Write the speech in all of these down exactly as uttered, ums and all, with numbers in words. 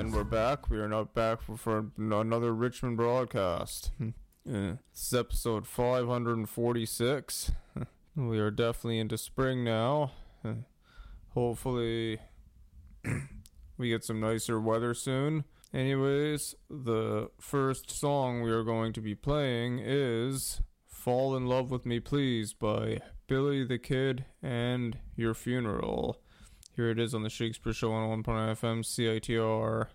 And we're back. We are not back for, for another Richmond broadcast. Yeah. This is episode five hundred forty-six. We are definitely into spring now. Hopefully we get some nicer weather soon. Anyways, the first song we are going to be playing is Fall in Love With Me Please by Billy the Kid and Your Funeral. Here it is on the Shakespeare Show on one point nine F M C I T R.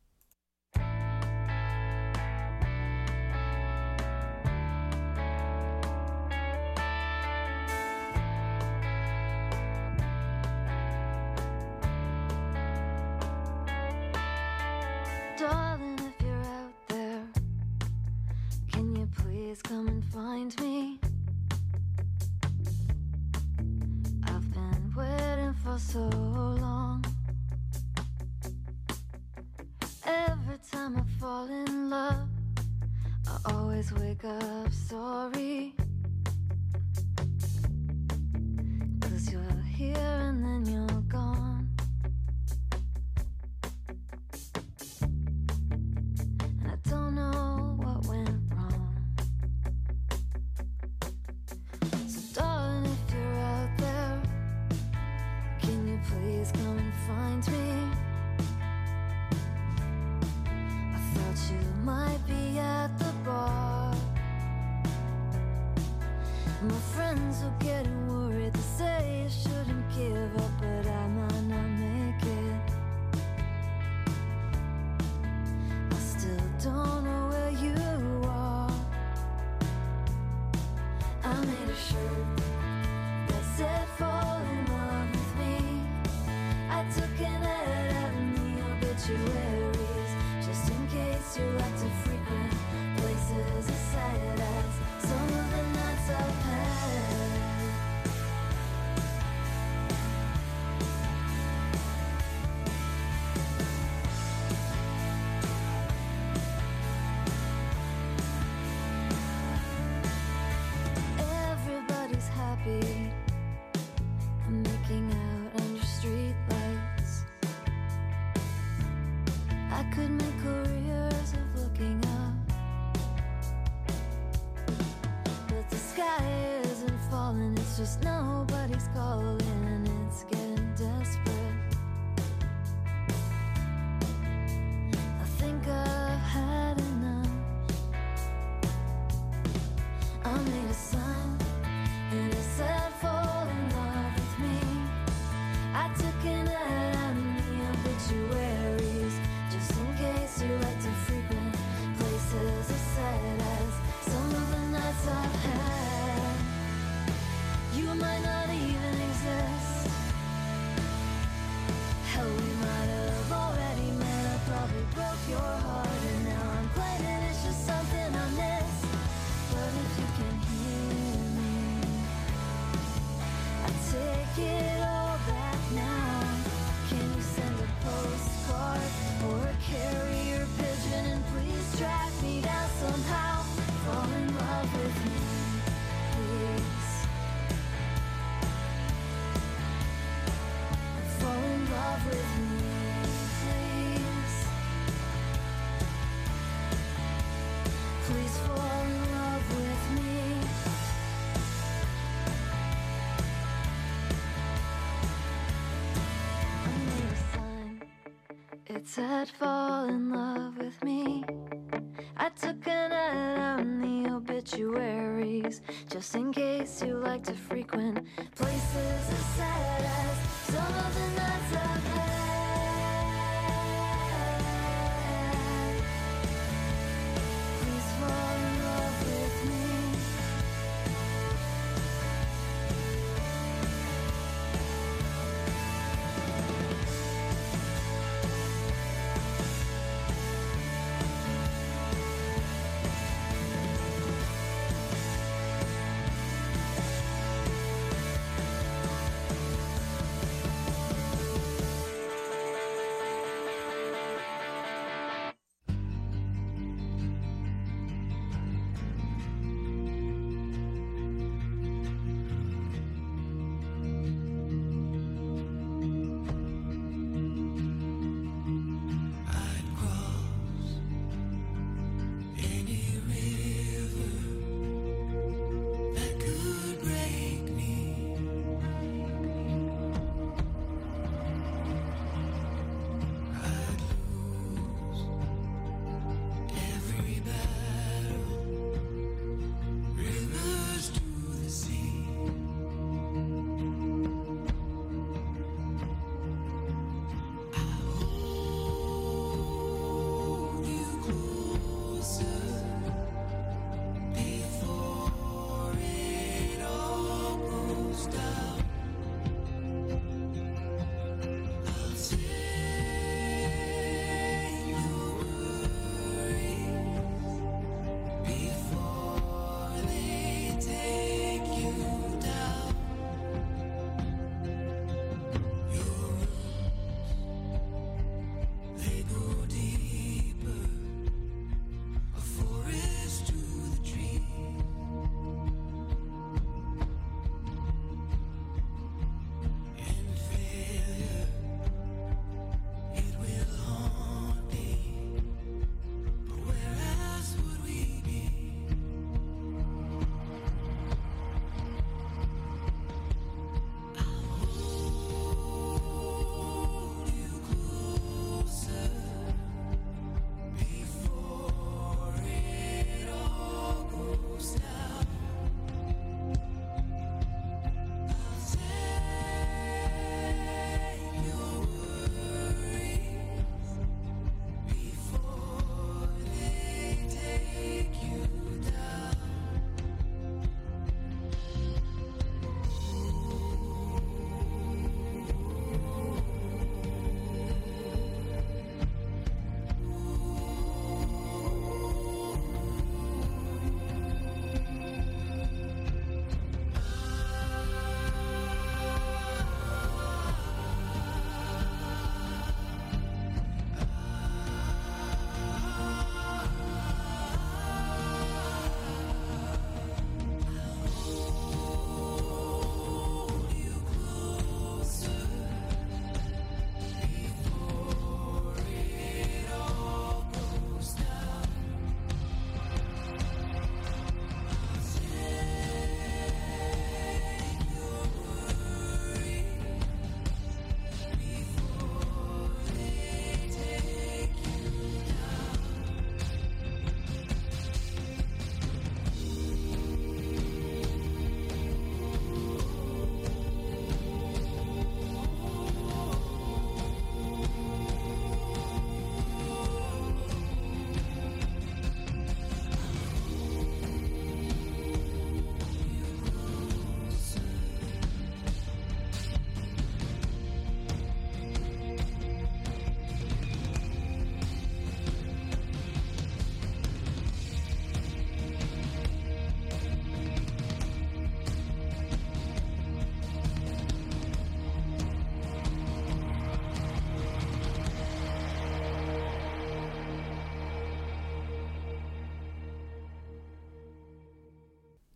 Darling, if you're out there, can you please come and find me? I've been waiting for so long. Every time I fall in love, I always wake up sorry. 'Cause you're here and then you're gone. And I don't know what went wrong. So darling, if you're out there, can you please come and find me? I thought you might be at the bar. My friends are getting worried. They say you shouldn't give up, but I might not make it. I still don't know where you are. I made a shirt that said fall in love with me. I took an edit out of the obituaries, just in case you like to frequent places as sad as some of the nights I've had. Everybody's happy and making out under street lights. I could make careers of looking up, but the sky isn't falling. It's just nobody's calling. It's getting desperate. I think I've had enough. I made a sign and it said fall in love with me. I took an ad out in the obituaries, just in case you like to frequent places as sad as some of the nights I've had. You might not even exist. Hell, we might have already met. I probably broke your heart, and now I'm claiming it's just something I missed. But if you can hear me, I take it all back now. Can you send a postcard or a carrier pigeon and please track me down somehow? Fall in love with me, please. Fall in love with me, please. Please fall in love with me. I made a sign. It said fall in love with me. I took an ad out in the obituaries, just in case you like to frequent places as sad as some of the nights I've had. Please fall in love with me.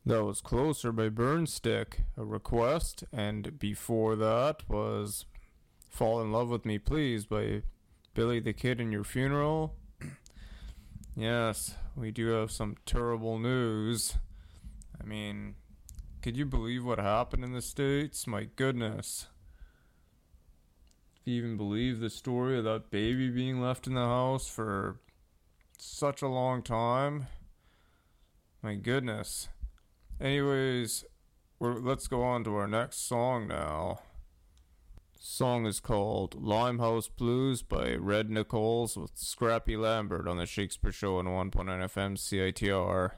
That was Closer by Burnstick, a request, and before that was Fall in Love with Me Please by Billy the Kid and Your Funeral. Yes, we do have some terrible news. I mean, could you believe what happened in the States? My goodness. If you even believe the story of that baby being left in the house for such a long time. My goodness. Anyways, we're, let's go on to our next song now. Song is called Limehouse Blues by Red Nichols with Scrappy Lambert on the Shakespeare Show on one point nine F M C I T R.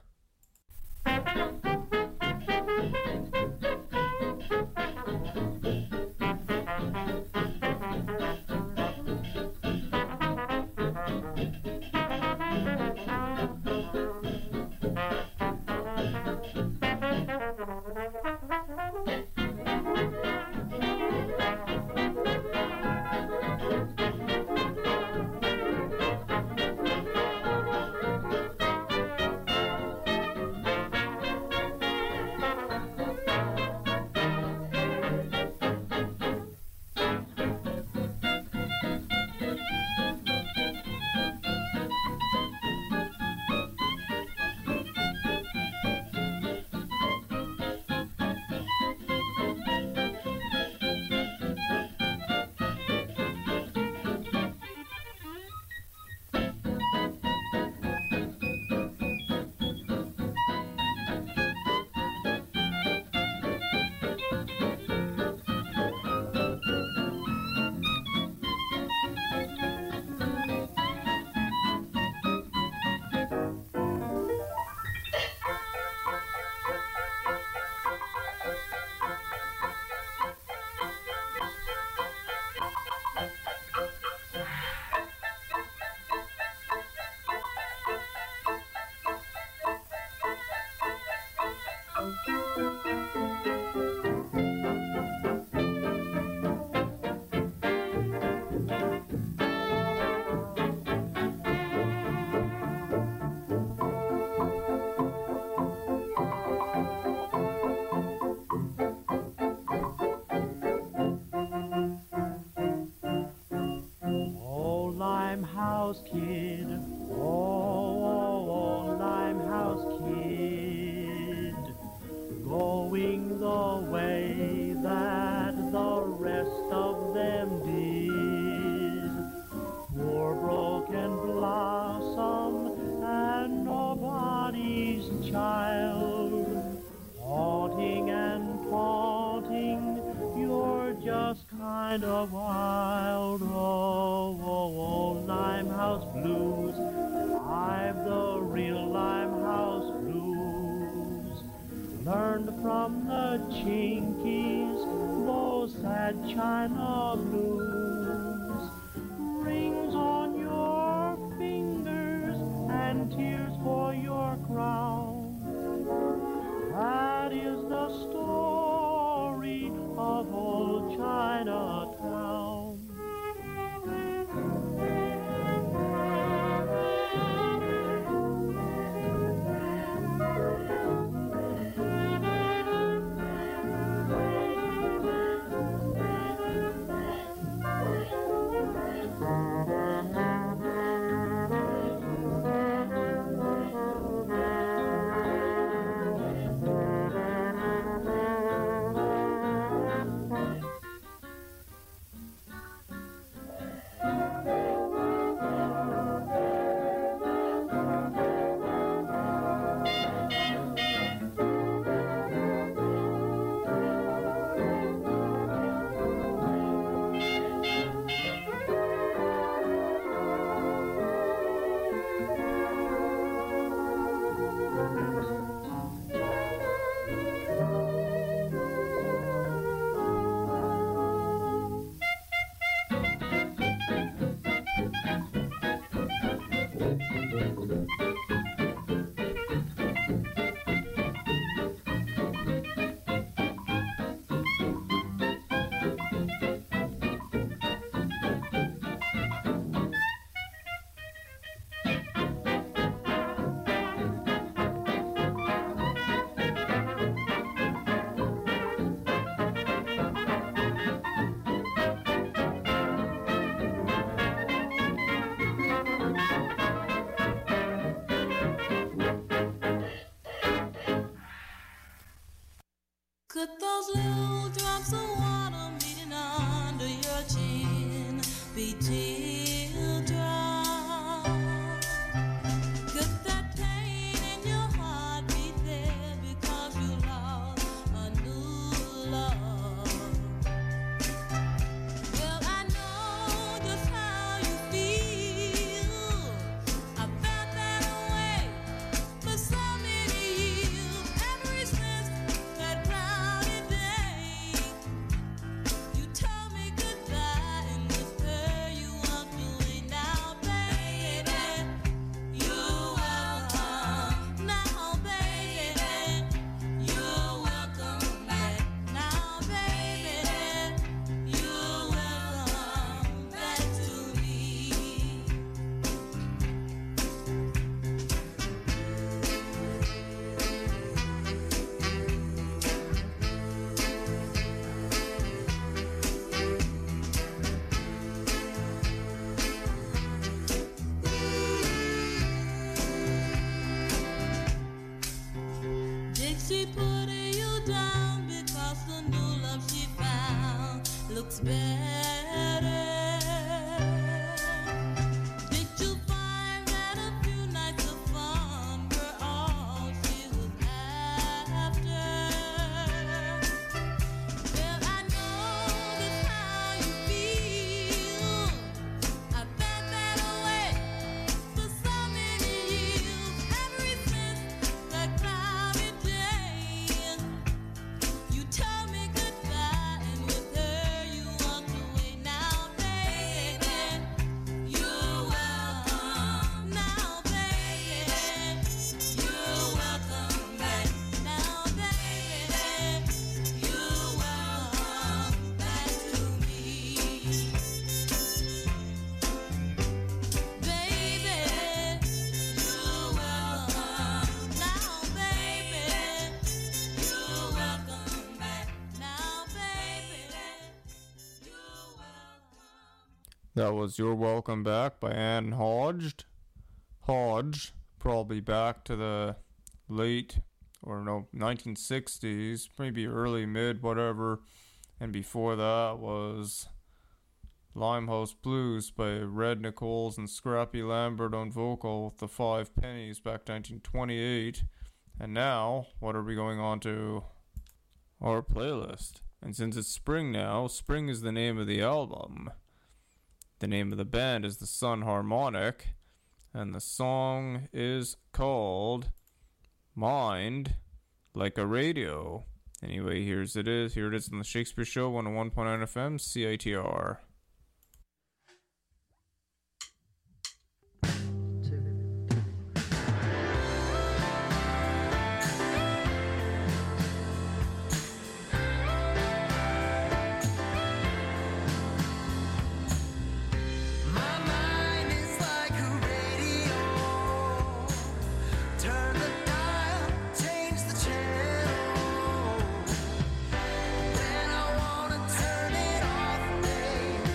Limehouse Kid, oh, oh, oh, Limehouse Kid, going the way that the rest of them did. Poor broken blossom and nobody's child, haunting and taunting, you're just kind of wild. Oh, oh, oh, Limehouse Blues, I Could those little drops of water meeting under your chin be teardrops? Could that pain in your heart be there because you lost a new love? Well, I know just how you feel. I felt that way for so many years. Ever since that cloudy day, you told me goodbye, and with her you walked away. Now, baby, you're welcome. Now, baby, you're welcome back. Now, baby, you're welcome back to me. Dixie putting you down because the new love she found looks better. Did you find that a few nights of fun were all she was after? Well, I know just how you feel. I felt that way for so many years. Ever since that cloudy day, you told me goodbye, and with her you walked away. Now, baby, you're welcome. Now, baby, you're welcome back. Now, baby, you're welcome back to me. Baby, you're welcome. Now, baby, you're welcome back. Now, baby, you're welcome. That was You're Welcome Back by Ann Hodge. Hodge, probably back to the late, or no, nineteen sixties, maybe early, mid, whatever. And before that was Limehouse Blues by Red Nichols and Scrappy Lambert on vocal with the Five Pennies back nineteen twenty-eight. And now, what are we going on to? Our playlist. And since it's spring now, spring is the name of the album. The name of the band is the Sun Harmonic, and the song is called Mind Like a Radio. Anyway, here's it is. Here it is on the Shakespeare Show, one oh one point nine F M, C I T R. My mind is like a radio. Turn the dial, change the channel. Then I wanna turn it off, babe.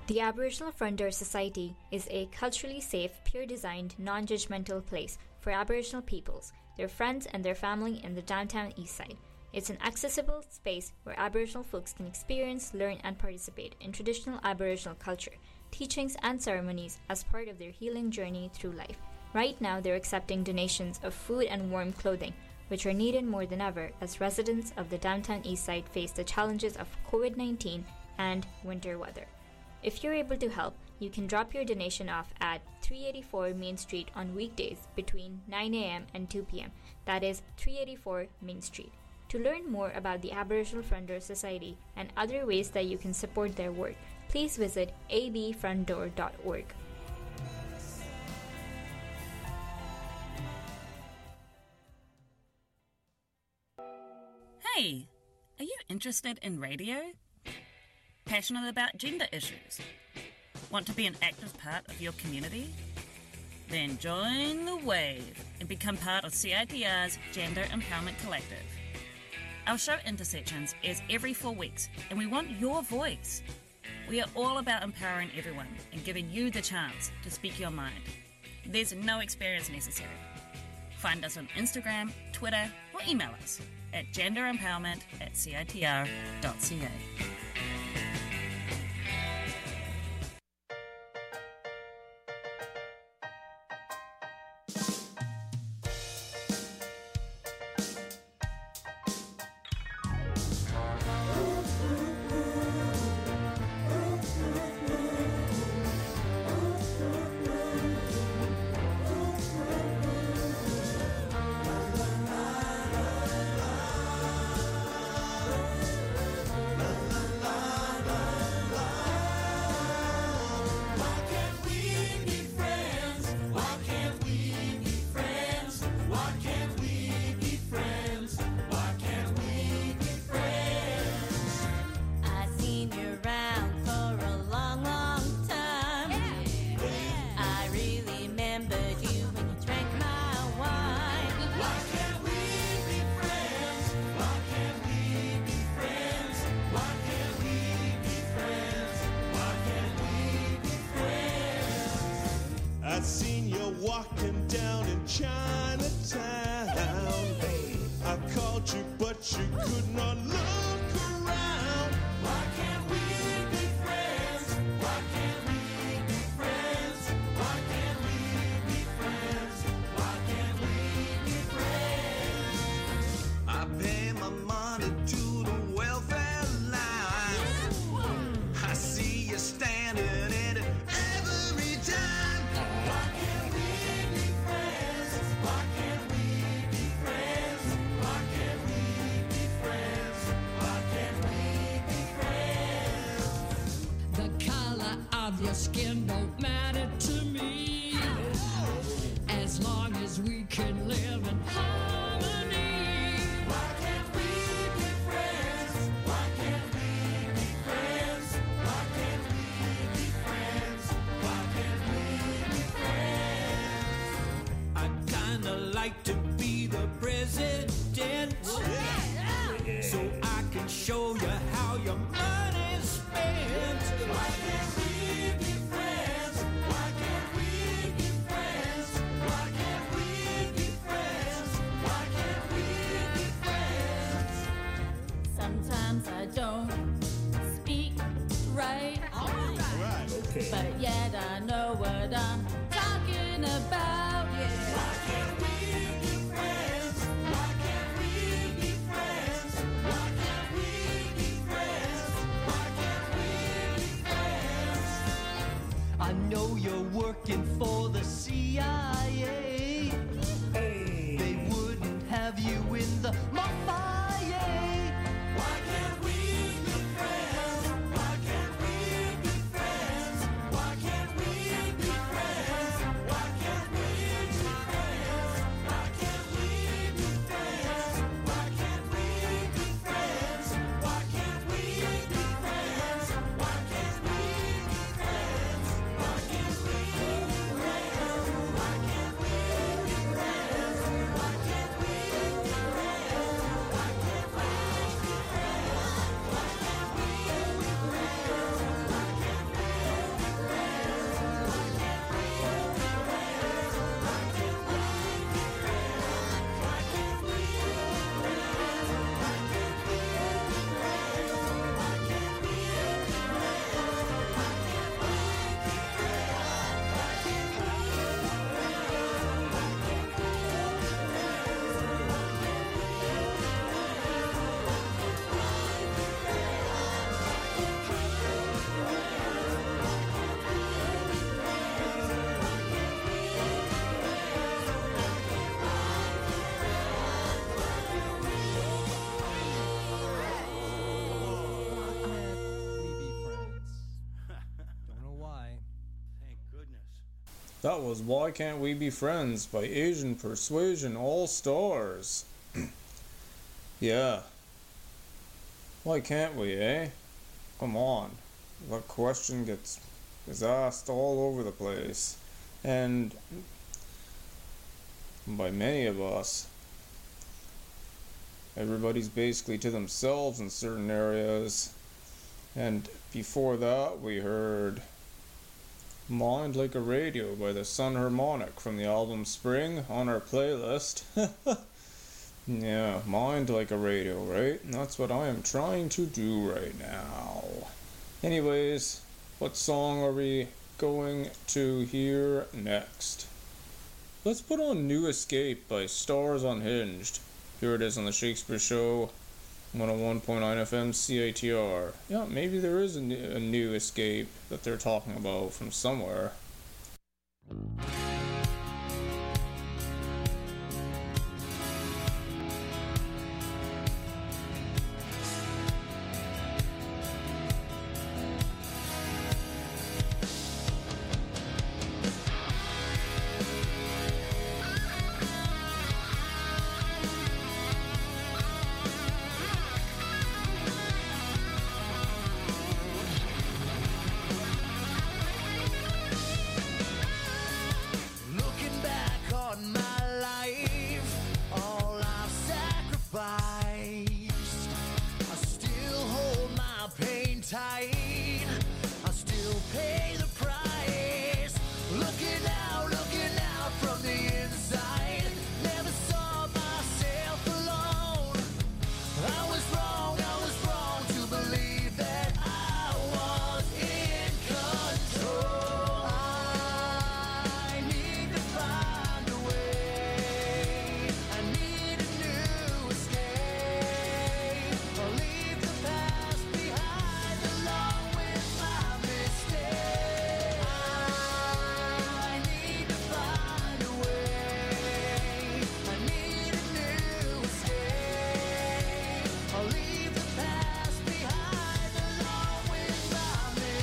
The Aboriginal Front Door Society is a culturally safe, peer-designed, non-judgmental place for Aboriginal peoples, their friends and their family in the downtown east side. It's an accessible space where Aboriginal folks can experience, learn and participate in traditional Aboriginal culture, teachings and ceremonies as part of their healing journey through life. Right now they're accepting donations of food and warm clothing, which are needed more than ever as residents of the downtown east side face the challenges of covid nineteen and winter weather. If you're able to help, you can drop your donation off at three eighty-four Main Street on weekdays between nine a.m. and two p.m. That is three eighty-four Main Street. To learn more about the Aboriginal Front Door Society and other ways that you can support their work, please visit a b front door dot org. Hey, are you interested in radio? Passionate about gender issues? Want to be an active part of your community? Then join the wave and become part of C I T R's Gender Empowerment Collective. Our show Intersections airs every four weeks and we want your voice. We are all about empowering everyone and giving you the chance to speak your mind. There's no experience necessary. Find us on Instagram, Twitter or email us at genderempowerment at c i t r dot c a. I'd seen you walking down in Chinatown. I called you, but you could not look around. Why can't we be friends? Why can't we be friends? Why can't we be friends? Why can't we be friends? I pay my money to the welfare line. I see you standing in it every time. Your skin don't matter to me, as long as we can live in harmony. Why can't we be friends? Why can't we be friends? Why can't we be friends? Why can't we be friends? I'd kinda like to be the president, so I can show you how your money's spent. Why can't we? I don't speak right, all right. All right, okay. But yet I know what I'm talking about. Yeah. Why can't we be friends? Why can't we be friends? Why can't we be friends? Why can't we be friends? I know you're working for the C I A. Hey. They wouldn't have you in the mafia. That was Why Can't We Be Friends by Asian Persuasion All Stars. Yeah. Why can't we, eh? Come on. That question gets is asked all over the place. And by many of us. Everybody's basically to themselves in certain areas. And before that, we heard Mind Like a Radio by the Sun Harmonic from the album Spring on our playlist. Yeah, Mind Like a Radio, right? That's what I am trying to do right now. Anyways, what song are we going to hear next? Let's put on New Escape by Stars Unhinged. Here it is on the Shakespeare Show, one oh one point nine F M C I T R. Yeah, maybe there is a new, a new escape that they're talking about from somewhere. Looking back on my life, all I've sacrificed, I still hold my pain tight, I still pay the price. Looking out, looking out from the inside, never saw myself alone. I was wrong, I was wrong to believe that I was in control. I need to find a way, I need a new escape. I'll leave the past behind along with my mistakes. I need to find a way, I need a new escape. I'll leave the past behind along with my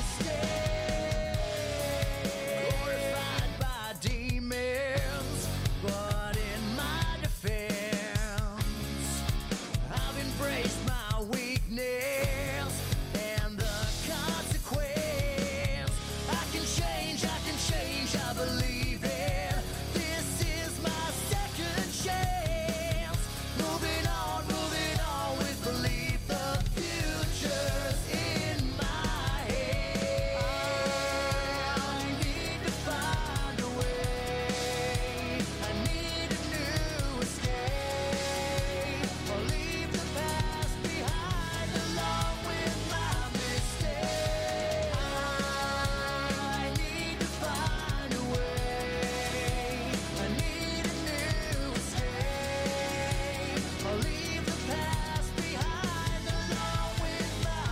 mistakes. Glorified by demons, but in my defense, I've embraced my weakness and the consequence. I can change, I can change, I believe it. This is my second chance. Moving on, moving on with belief. The future's in my head. I need to find a way, I need a new escape. I'll leave the past behind along with my mistakes. I need to find a way, I need a new escape. I'll leave the past behind along with my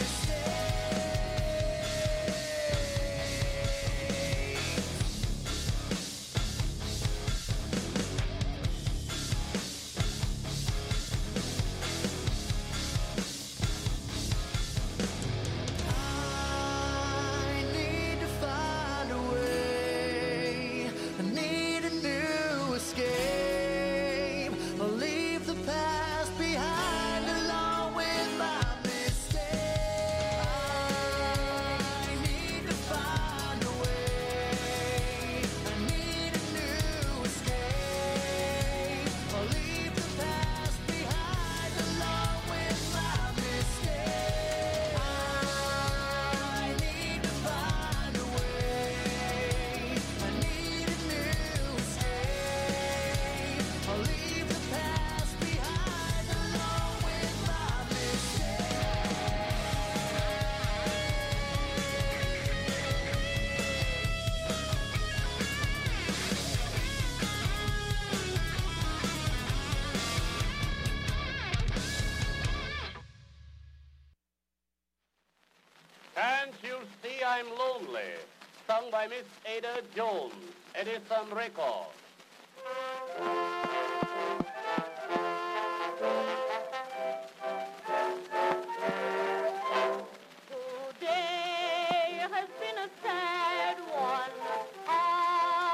mistakes. I need to find a way, I need a new escape. I'll leave the past behind along with my mistakes. I need to find a way, I need a new escape. I'll leave the past behind along with my mistakes. I need to find a way, I need a new escape. I'll leave the past behind along with my mistakes. Can't you see I'm lonely? Sung by Miss Ada Jones. Edison Records. Today has been a sad one. I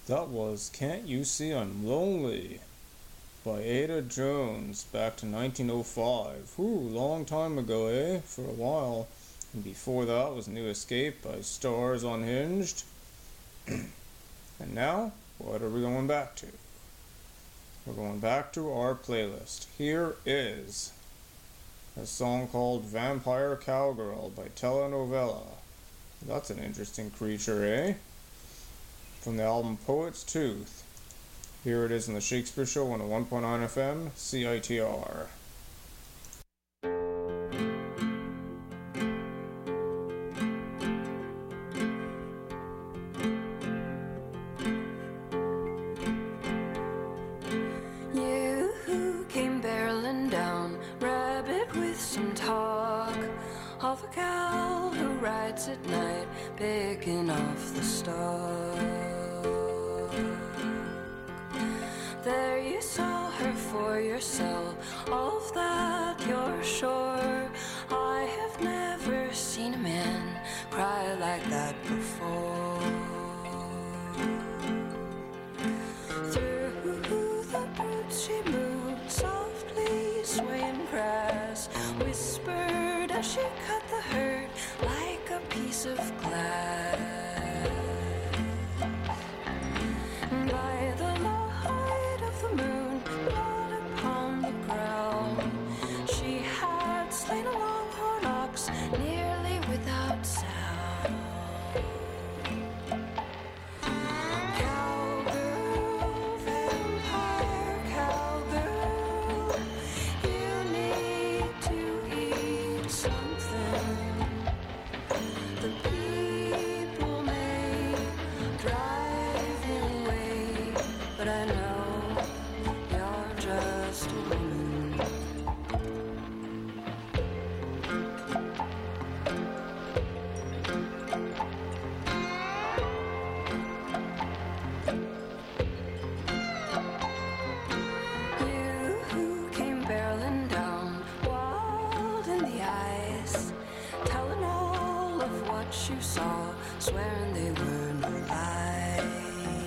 That was Can't You See I'm Lonely by Ada Jones, back to nineteen oh five. Whew, long time ago, eh? For a while. And before that was New Escape by Stars Unhinged. And now, what are we going back to? We're going back to our playlist. Here is a song called Vampire Cowgirl by Telenovela. That's an interesting creature, eh? From the album Poet's Tooth. Here it is in the Shakespeare Show on a one point nine F M, C I T R. You came barreling down, rabbit with some talk of a cow who rides at night, picking off the stalk. There you saw her for yourself, of that you're sure. I have never seen a man cry like that before. Through the boots she moved, softly swaying grass, whispered as she cut the herd like a piece of glass. By the light of the moon, blood upon the ground, she had slain a longhorn ox nearly without sound. Cowgirl, vampire cowgirl, you need to eat something. The people may drive you away, but I know you're just a woman. You came barreling down, wild in the eyes, telling all of what you saw, swearing they were no lies.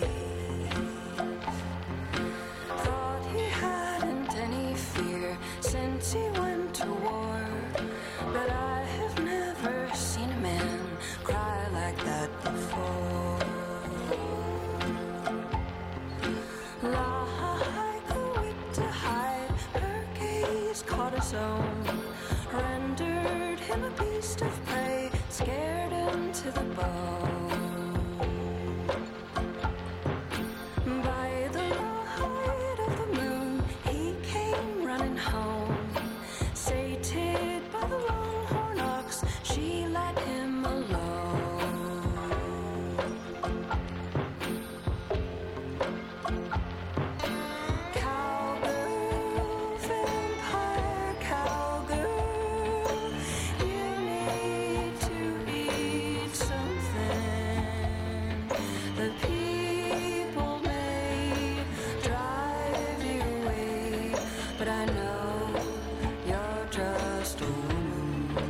Thought he hadn't any fear since he went to war, but I have never seen a man cry like that before. Like a wit to hide, her gaze caught his own, rendered him a beast of prey, scared him to the bone. By the light of the moon, he came running home, sated by the longhorn ox, she let him alone. Cowgirl, vampire cowgirl, you need to eat something. The people may drive you away, but I know you're just a woman.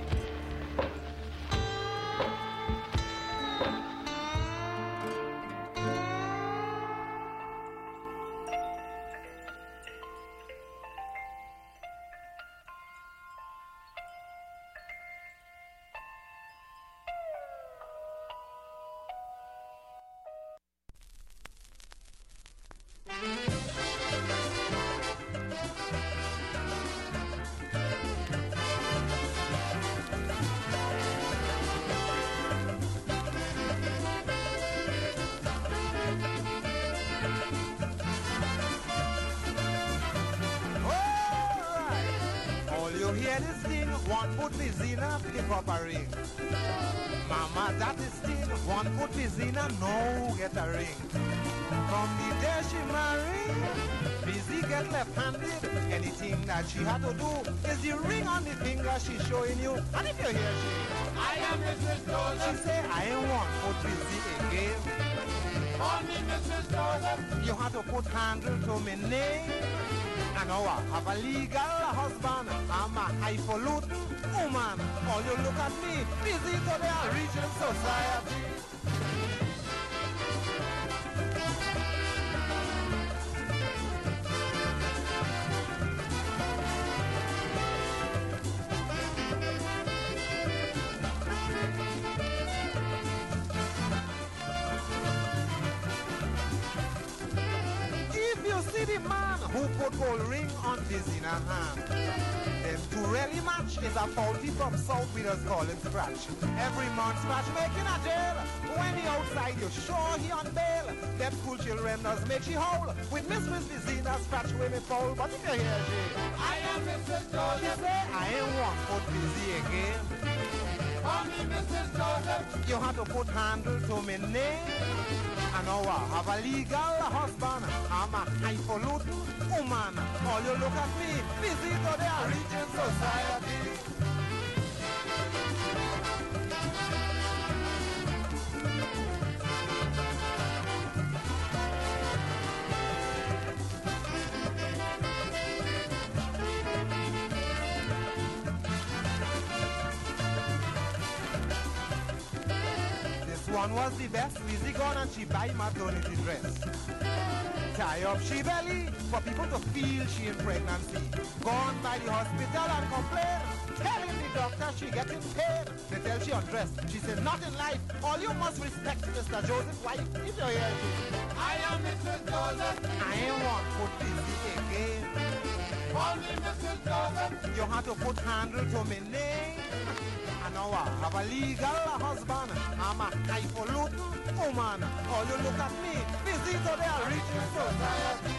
All you hear this thing, one foot Vizina, pick up a ring. Mama, that is thing, one foot Vizina, no get a ring. From the day she married, Busy get left-handed. Anything that she had to do is the ring on the finger she's showing you. And if you hear she, I am Missus Joseph. She say, I ain't one foot Busy again. Call me Missus Joseph. You have to put handle to me name. And now I have a legal husband. I'm a highfalutin woman. All you look at me, busy to the region society. put gold ring on Vizina hand. Them two really match is a faulty from South, we just call him Scratch. Every month Scratch making a jail. When he outside, you're sure he on bail. Them school children does make she howl. With Miss Miss Vizina, Scratch with me foul. But if you hear she, I am Missus Joseph. She say, I ain't one foot busy again. Call me Missus Joseph. You have to put handle to me name. I know I have a legal husband. I'm a highfalutin woman. All you look at me, busy to the Regent Society. One was the best, Lizzie gone and she buy maternity dress. Tie up she belly for people to feel she in pregnancy. Gone by the hospital and complain, telling the doctor she getting paid. They tell she undressed, she said not in life. All you must respect Mister Joseph's wife. If you hear me, I am Missus Joseph. I ain't one foot busy again. Call me Missus Joseph. You have to put handle to me name. I know I have a legal husband. I'm a highfalutin woman. All you look at me, busy to the Regent Society.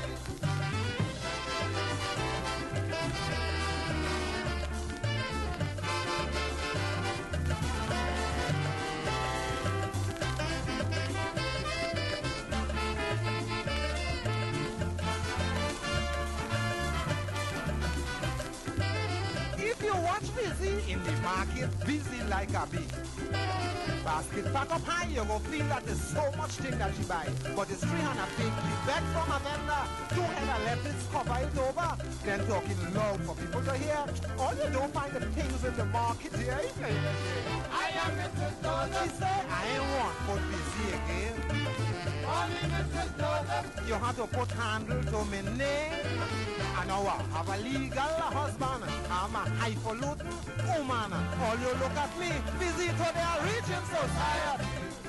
If you watch busy in the market, busy like a bee. Basket pack up high, you go feel that there's so much thing that she buy. But it's three hundred thing, she beg from a vendor. Two head of lettuce, cover it over. Then talking loud for people to hear. All you don't find the things in the market here. I am Missus Joseph. She say, I ain't one foot busy again. Only Missus Joseph. You have to put handle to me name. I know I have a legal husband. I'm a highfalutin woman. All you look at me, busy to the Regent Society.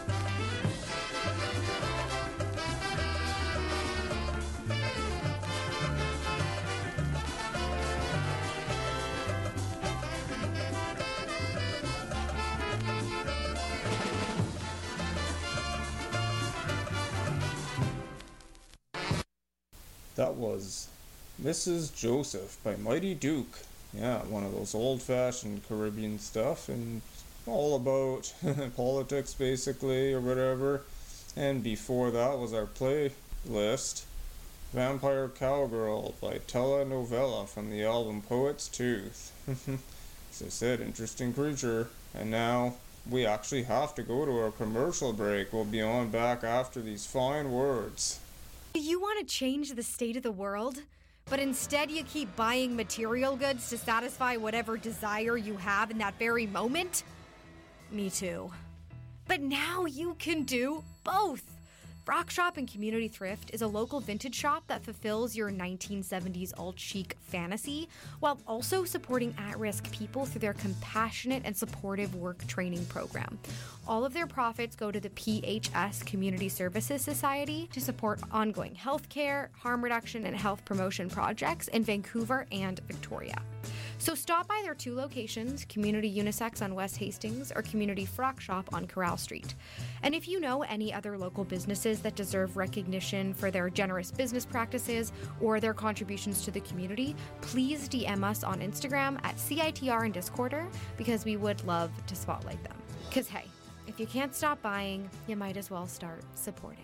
That was Missus Joseph by Mighty Duke. Yeah, one of those old-fashioned Caribbean stuff, and all about politics, basically, or whatever. And before that was our playlist, Vampire Cowgirl by Telenovela from the album Poet's Tooth. As I said, interesting creature. And now we actually have to go to our commercial break. We'll be on back after these fine words. You want to change the state of the world, but instead you keep buying material goods to satisfy whatever desire you have in that very moment? Me too. But now you can do both. Rock Shop and Community Thrift is a local vintage shop that fulfills your nineteen seventies alt-chic fantasy while also supporting at-risk people through their compassionate and supportive work training program. All of their profits go to the P H S Community Services Society to support ongoing healthcare, harm reduction, and health promotion projects in Vancouver and Victoria. So stop by their two locations, Community Unisex on West Hastings or Community Frock Shop on Corral Street. And if you know any other local businesses that deserve recognition for their generous business practices or their contributions to the community, please D M us on Instagram at C I T R and Discorder because we would love to spotlight them. Because hey, if you can't stop buying, you might as well start supporting.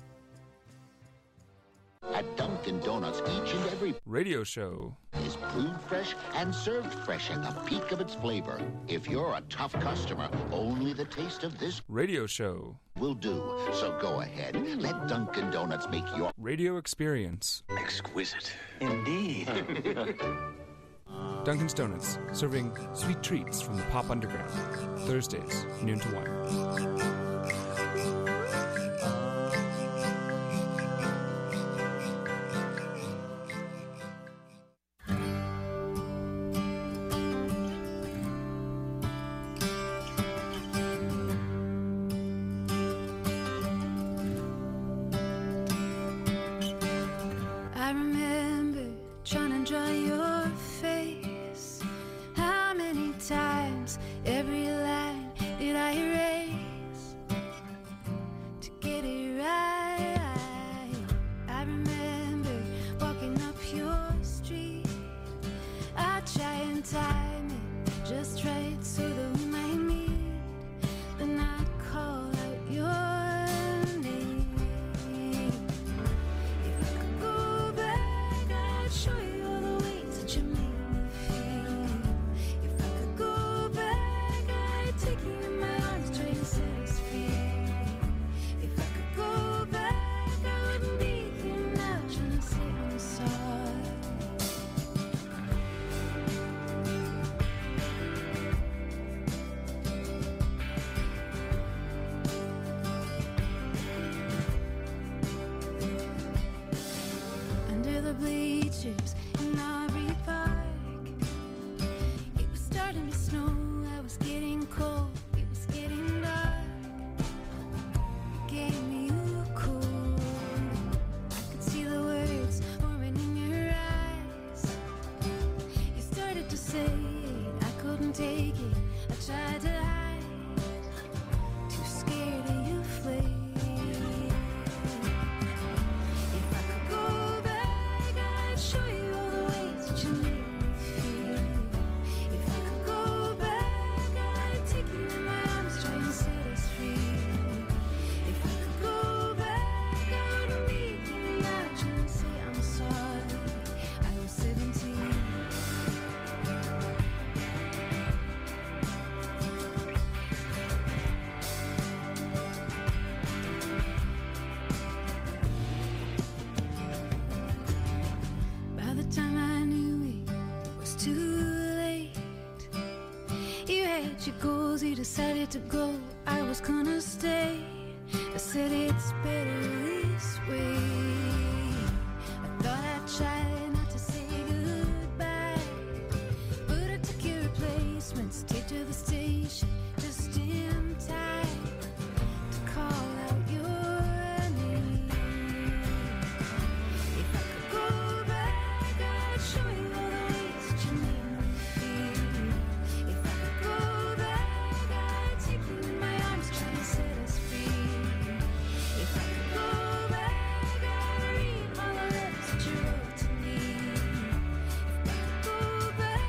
At Dunkin' Donuts, each and every radio show is brewed fresh and served fresh at the peak of its flavor. If you're a tough customer, only the taste of this radio show will do. So go ahead, let Dunkin' Donuts make your radio experience exquisite. Indeed. Dunkin's Donuts, serving sweet treats from the Pop Underground. Thursdays, noon to one. I remember times, every line did I erase to get it right. I remember walking up your street. I try and time it just right so that we might meet. Then I'd call out your name. If I could go back, I'd show you all the ways that you made me feel. If I could go back, I'd take you in my arms, try and set us free. If I could go back, I wouldn't be here now trying to say I'm sorry. Under the bleachers in Aubrey Park, it was starting to snow. I was getting cold. It was getting dark. You gave me a cold. I could see the words forming in your eyes. You started to say it. I couldn't take it. I tried to hide. Too scared of you flame. If I could go back, I'd show you all the ways that you made me feel. If I could go back, I'd take you in my arms, try and set us free. If I could go back, I wouldn't be here now trying to say I'm sorry. I was seventeen. By the time I knew it was too late, you had your goals, you decided to go. I was gonna stay. I said it's better this way. I thought I'd try not to say goodbye, but I took your replacement straight to the station just in time to call out your name. If I could go back, I'd show you all the ways that you made me feel. If I could go back, I'd take you in my arms, try and set us free. If I could go back, I'd read all the letters that you wrote to me. If I could go back,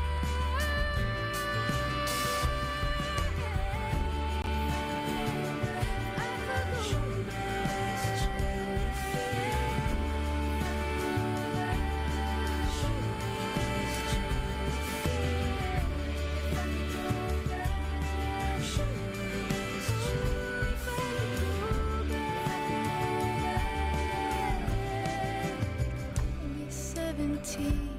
seventeen.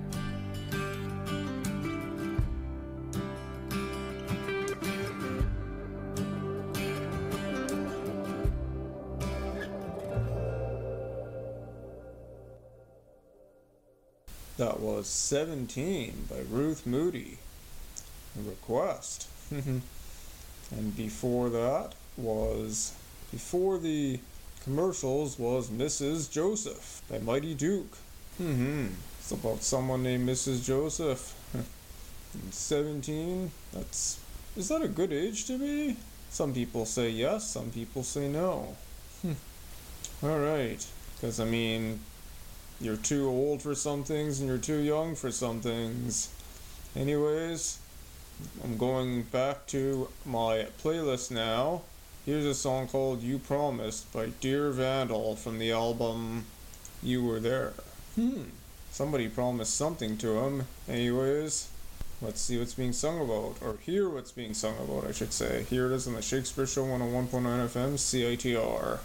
That was seventeen by Ruth Moody. A request. And before that was, before the commercials was Missus Joseph by Mighty Duke. Hmm. It's about someone named Missus Joseph. And seventeen, that's, is that a good age to be? Some people say yes, some people say no. Hmm. Alright. Because, I mean, you're too old for some things and you're too young for some things. Anyways, I'm going back to my playlist now. Here's a song called You Promised by Dear Vandal from the album You Were There. Hmm. Somebody promised something to him. Anyways, let's see what's being sung about. Or hear what's being sung about, I should say. Here it is on the Shakespeare Show one oh one point nine F M, C I T R.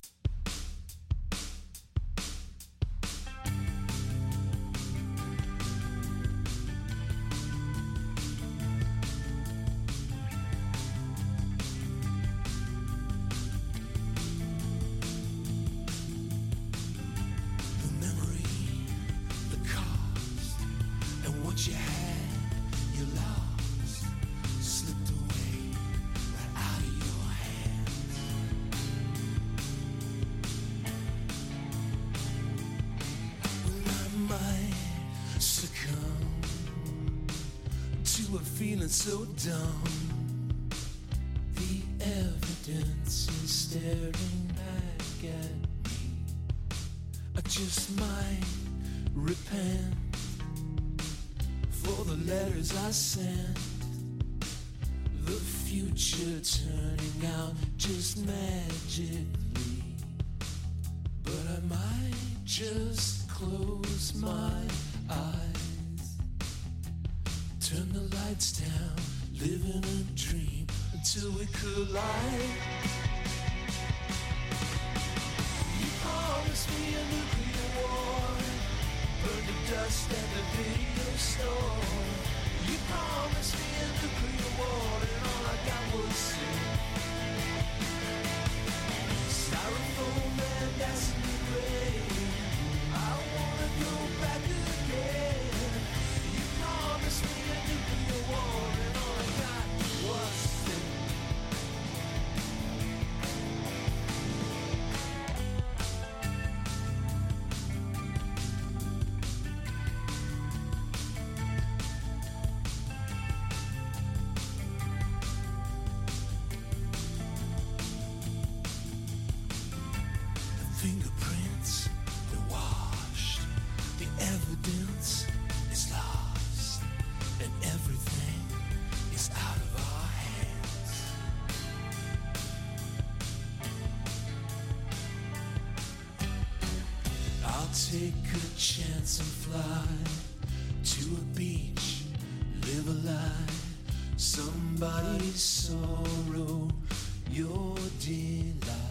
What you had, you lost, slipped away right out of your hands. were feeling so dumb. The evidence is staring back at me. I just might repent for the letters I sent. The future turning out just magically. But I might just close my eyes, turn the lights down, live in a dream until we collide. You promised me a nuclear war, burn the dust at the video store. You promised me a nuclear war, and all I got was sin. Styrofoam and gasoline rain. I wanna go back again. You promised me a nuclear war, and all I got was sin. Fingerprints, they're washed. The evidence is lost. And everything is out of our hands. I'll take a chance and fly to a beach, live a lie. Somebody's sorrow, your delight.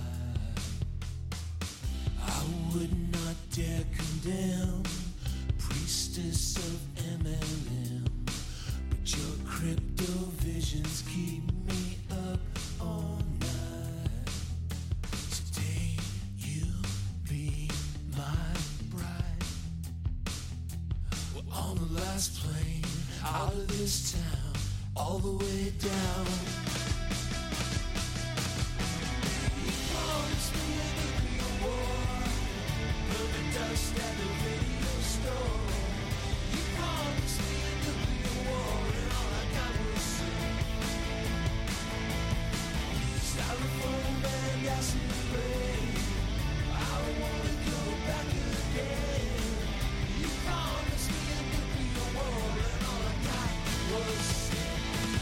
I would not dare condemn priestess of M L M, but your crypto visions keep me up all night. Today you'll be my bride. We're on the last plane out of this town, all the way down. You promised me a nuclear war, the dust at the video store. You promised me a nuclear war, and all I got was sin. Styrofoam and gasoline rain. I wanna go back again. You promised me a nuclear war, and all I got was sin.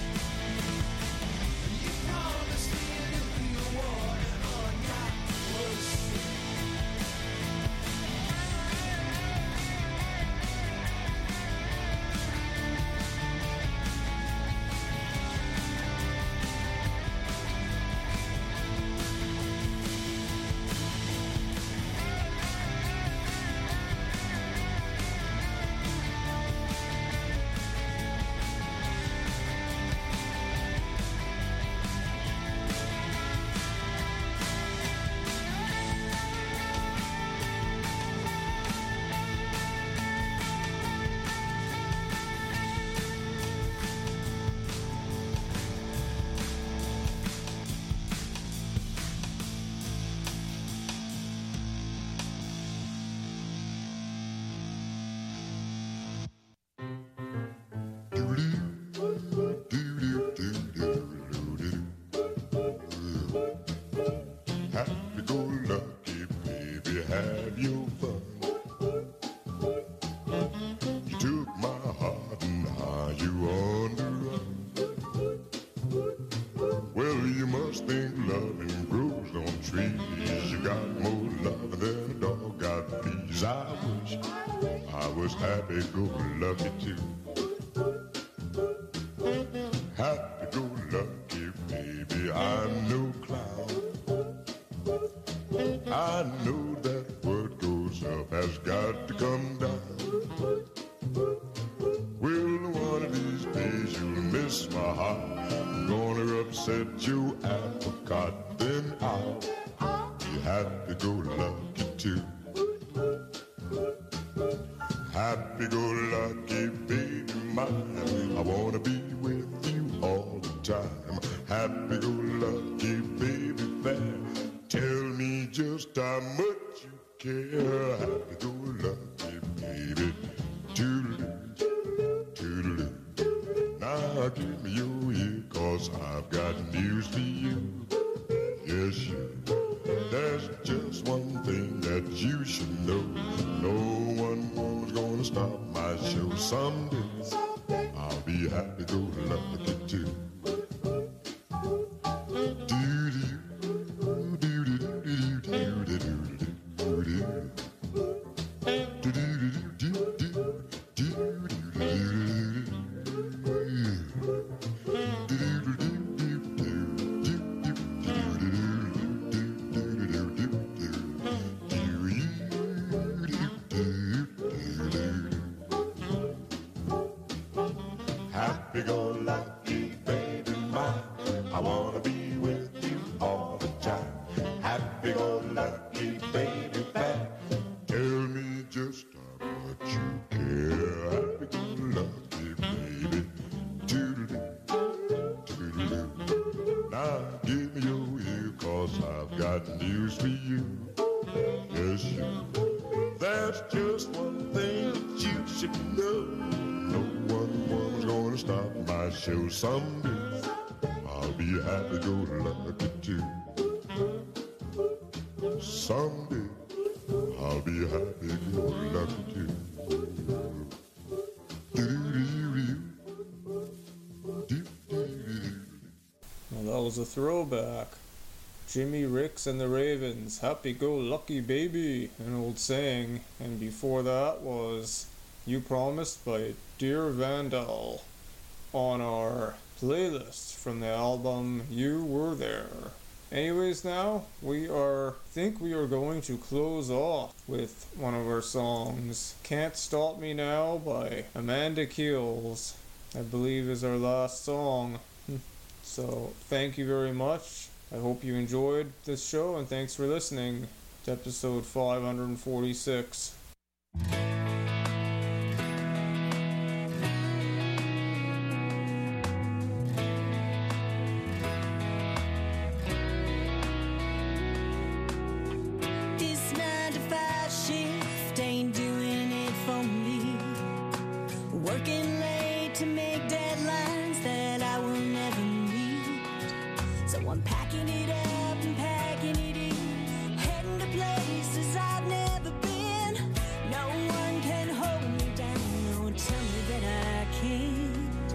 You promised me a nuclear war, and all I got was sin. Happy go lucky, baby, have your fun. You took my heart and now you on the run. Well, you must think loving grows on trees. You got more love than a dog got fleas. I wish I was happy go lucky too. Happy go lucky, baby, I'm no clown. I know that what goes up has got to come down. Well, one of these days you'll miss my heart. I'm gonna upset you apricot. Then I'll be happy go lucky too. Happy go lucky, baby mine. I wanna be with you all the time. Happy go lucky, baby fair. Tell me just how much you care. Happy go lucky, baby. Toodaloo, toodaloo. Na Now give me your ear, cause I've got news for you. Yes, you. There's just one thing that you should know. No one woman's gonna stop my show someday. I'll be happy go lucky too. Happy-go-lucky, baby mine. I wanna be with you all the time. Happy-go-lucky, baby fan. Tell me just how much you care. Happy-go-lucky, baby. Toodaloo, toodaloo. Now give me your ear, cause I've got news for you. Yes, you. There's just one thing that you should know. No one woman's gonna stop my show someday. I'll be happy go lucky too. Someday I'll be happy go lucky too. Well, that was a throwback. Jimmy Ricks and the Ravens, Happy-Go-Lucky Baby, an old saying. And before that was You Promised by Dear Vandal on our playlist from the album You Were There. Anyways, now we are think we are going to close off with one of our songs, Can't Stop Me Now by Amanda Keels, I believe is our last song. So thank you very much. I hope you enjoyed this show, and thanks for listening to episode five hundred forty-six. This nine to five shift ain't doing it for me. Working late to make deadlines that I will never meet. So I'm packing it up and packing it in, heading to places I've never been. No one can hold me down or tell me that I can't.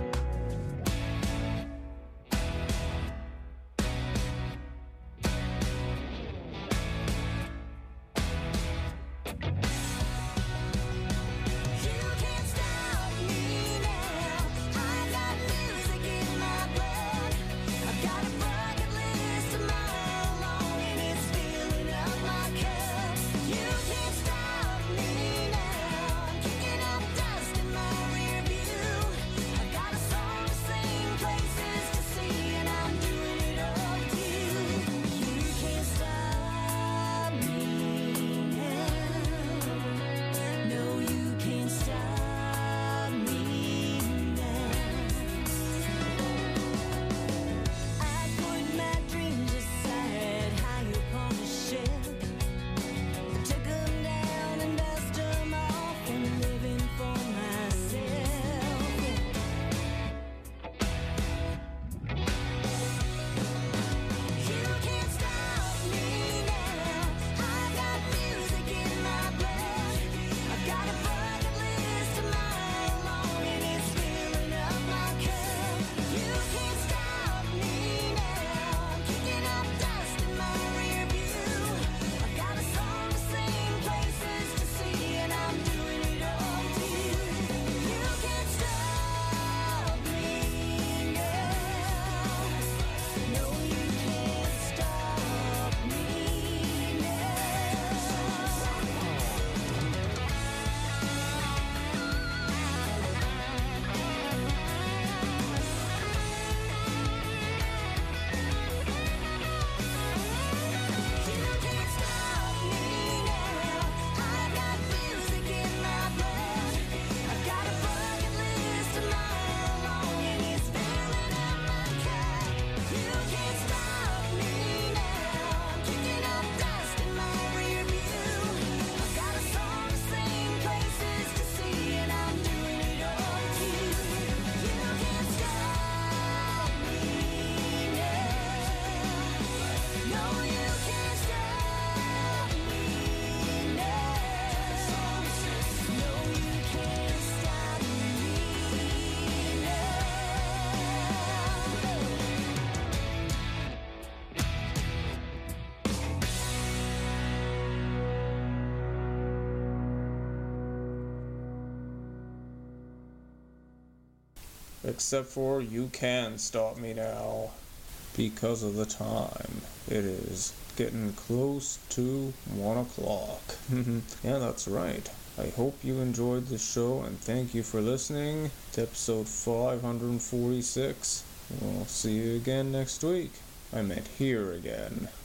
You can't stop me now. I got music in my blood. I've got a bucket list of Except for you can stop me now. Because of the time. It is getting close to one o'clock. Yeah, that's right. I hope you enjoyed the show and thank you for listening to episode five hundred forty-six. We'll see you again next week. I meant here again.